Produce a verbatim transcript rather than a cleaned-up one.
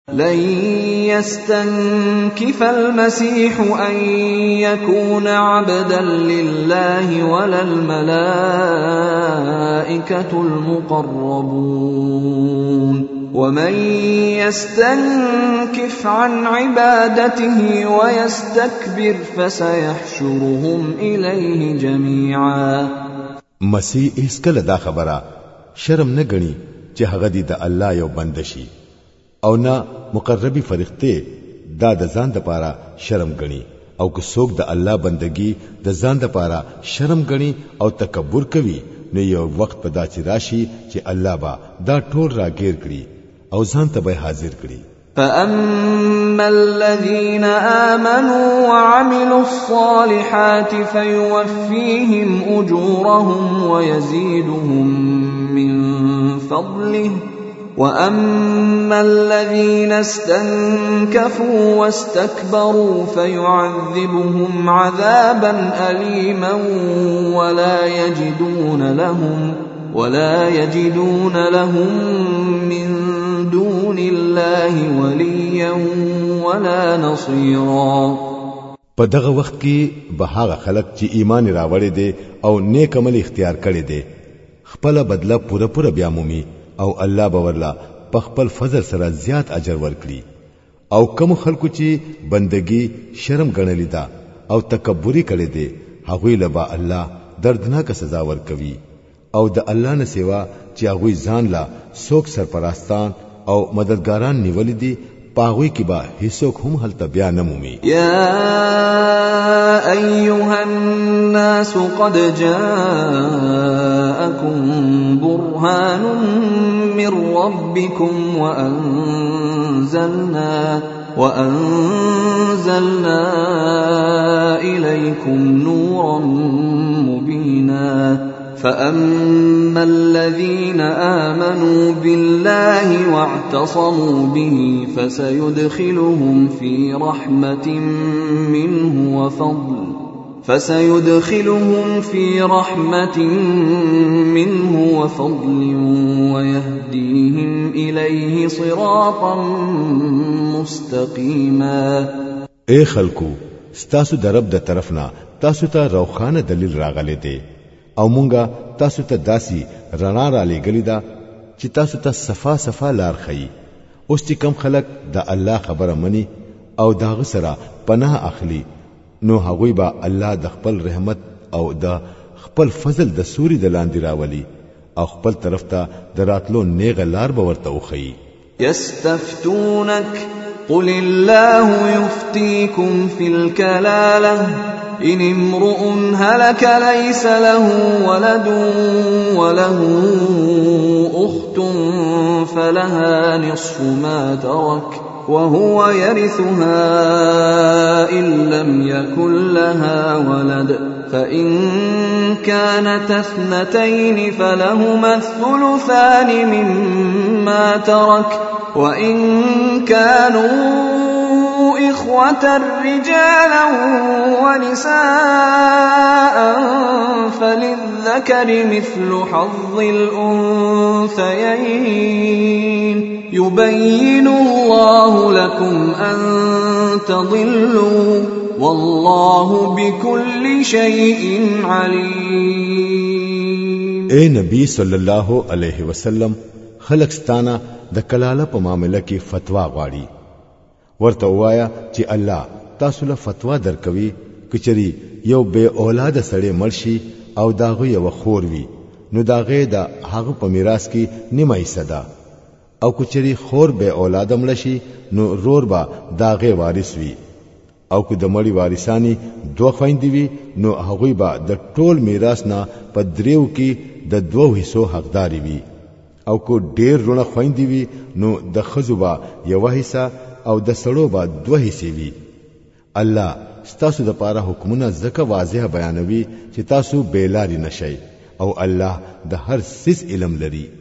لن يستنكف المسيح أن يكون عبدا لله ولا الملائكة المقربون ومن يستنكف عن عبادته ويستكبر فسيحشرهم إليه جميعا. مسیح اسکل دا خبره شرم نه غني چې هغه دی د الله یو بندشي او نه مقربي فرښتې دا د ځان د پاره شرم غني او که څوک د الله بندگی د ځان د پاره شرم غني او تکبر کوي نو یو وخت په داسې راشي چې الله با دا ټول راګیر کړي او ځان ته به حاضر کړي. فأما الذين آمنوا وعملوا الصالحات فيوفيهم أجورهم ويزيدهم من فضله وأما الذين استنكفوا واستكبروا فيعذبهم عذابا أليما ولا يجدون لهم ولا يجدون لهم من دون الله وليا ولا نصيرا. په دغه وخت کې به هغه خلک چې ایمان راوړي دي او نیک عمل اختیار کړي دي خپل بدله پوره پوره بیا مومي او الله باورلا په خپل فضل سره زیات اجر ورکړي او کوم خلکو چې بندگی شرم ګڼلې ده او تکبوري کړي دي هغه لبا الله دردناک سزا ورکوي او د الله نه سیوا چې هغه ځان لا څوک سرپرستان او مددګاران نیولې دي پاغوي کې با هیڅوک هم هلته بیا نه مومي. یا ایها الناس قد جاءکم برهان من ربکم وانزلنا وانزلنا الیکم نورا مبینا. فأما الذين آمنوا بالله واعتصموا به فسيدخلهم في رحمة منه وفضل فسيدخلهم في رحمة منه وفضل ويهديهم إليه صراطا مستقيما. اے خلقو ستاسو درب د طرفنا تاسو ته روخانه دلیل راغلی دی او مونږه تاسو ته داسي رڼا را لګلی دا چې تاسو ته صفا صفا لار خي. اوس چې کم خلک د الله خبره مني او داغه سره پناه اخلي نو هغوی با الله د خپل رحمت او د خپل فضل د سوري د لاندې راولي او خپل طرف ته دراتلو نیغه لار به ورته وخی. يستفتونك قل الله يفتيكم في الكلالة إن امرؤ هلك ليس له ولد وله أخت فلها نصف ما ترك وهو يرثها إن لم يكن لها ولد فإن كانت اثنتين فلهما الثلثان مما ترك وإن كانوا إخوة رجالا ونساء فللذكر مثل حظ الأنثيين يبين الله لكم أن تضلوا والله بكل شيء عليم. اے نبی صلی الله علیه وسلم خلق ستانا د کلاله په معاملې کې فتوا غواړي ورته وایا چې الله تاسو له فتوا درکوي کچري یو به اولاد سړی مرشي او داغه یو خور وي نو داغه د هغه په میراث کې نیمه صدا او کچري خور به اولاد ملشي نو رور با داغه وارث وي او که د مړي وارثانی دوه خويندې وي نو هغه با د ټول میراث نه په دریو کې د دوه حصو حقداري وي او کو ډیر رونه خويندې وي نو د خزوبا یو حصہ او د سړو با دوه حصے وي. الله ستاسو د پاره حکمونه زکه واضح بیانوي چې تاسو بیلاری نشئ او الله د هر څه علم لري.